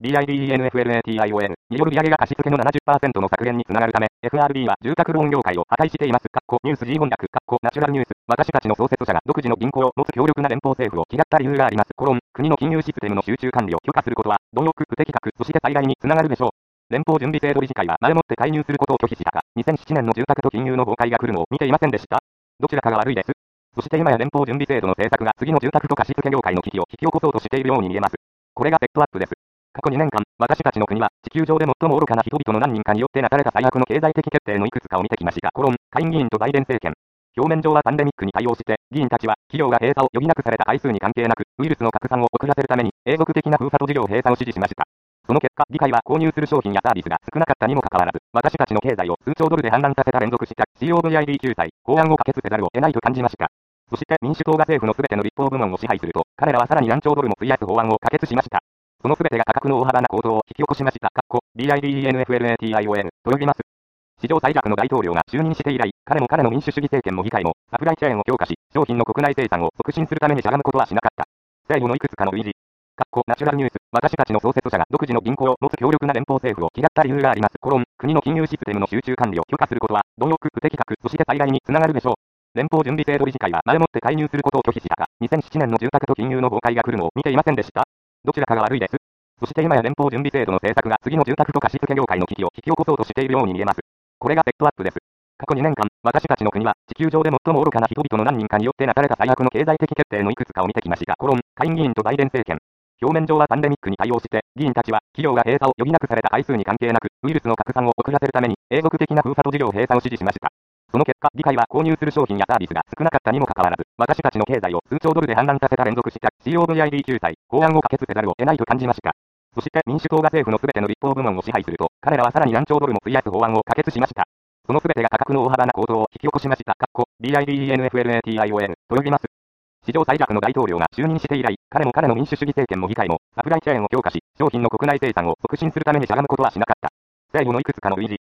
BIDENFLATION による利上げが貸付の 70% の削減につながるため、FRB は住宅ローン業界を破壊しています。ニュース G 翻訳、ナチュラルニュース。私たちの創設者が独自の銀行を持つ強力な連邦政府を嫌った理由があります。国の金融システムの集中管理を許可することは、貪欲、不適格、そして災害につながるでしょう。連邦準備制度理事会は前もって介入することを拒否したが、2007年の住宅と金融の崩壊が来るのを見ていませんでした。どちらかが悪いです。そして今や連邦準備制度の政策が次の住宅と貸付業界の危機を引き起こそうとしているように見えます。これがセットアップです。過去2年間、私たちの国は地球上で最も愚かな人々の何人かによってなされた最悪の経済的決定のいくつかを見てきました。下院議員とバイデン政権。表面上はパンデミックに対応して、議員たちは企業が閉鎖を余儀なくされた回数に関係なく、ウイルスの拡散を遅らせるために、永続的な封鎖と事業閉鎖を指示しました。その結果、議会は購入する商品やサービスが少なかったにもかかわらず、私たちの経済を数兆ドルで氾濫させた連続した COVID 救済法案を可決せざるを得ないと感じました。そして民主党が政府のすべての立法部門を支配すると、彼らはさらに何兆ドルも費やす法案を可決しました。そのすべてが価格の大幅な高騰を引き起こしました。BIDENFLATION と呼びます。史上最悪の大統領が就任して以来、彼も彼の民主主義政権も議会も、サプライチェーンを強化し、商品の国内生産を促進するためにしゃがむことはしなかった。政府のいくつかの類似。ナチュラルニュース。私たちの創設者が独自の銀行を持つ強力な連邦政府を嫌った理由があります。国の金融システムの集中管理を許可することは、貪欲、不適格、そして災害につながるでしょう。連邦準備制度理事会は前もって介入することを拒否したが、2007年の住宅と金融の崩壊が来るのを見ていませんでした。どちらかが悪いです。そして今や連邦準備制度の政策が次の住宅と貸付業界の危機を引き起こそうとしているように見えます。これがセットアップです。過去2年間、私たちの国は地球上で最も愚かな人々の何人かによってなされた最悪の経済的決定のいくつかを見てきました。下院議員とバイデン政権。表面上はパンデミックに対応して、議員たちは企業が閉鎖を余儀なくされた回数に関係なく、ウイルスの拡散を遅らせるために、永続的な封鎖と事業閉鎖を指示しました。その結果、議会は購入する商品やサービスが少なかったにもかかわらず、私たちの経済を数兆ドルで氾濫させた連続した COVID 救済法案を可決せざるを得ないと感じました。そして民主党が政府のすべての立法部門を支配すると、彼らはさらに何兆ドルも費やす法案を可決しました。そのすべてが価格の大幅な高騰を引き起こしました。BIDENFLATION と呼びます。史上最悪の大統領が就任して以来、彼も彼の民主主義政権も議会も、サプライチェーンを強化し、商品の国内生産を促進するためにしゃがむことはしなかった。政府のいくつかの類似。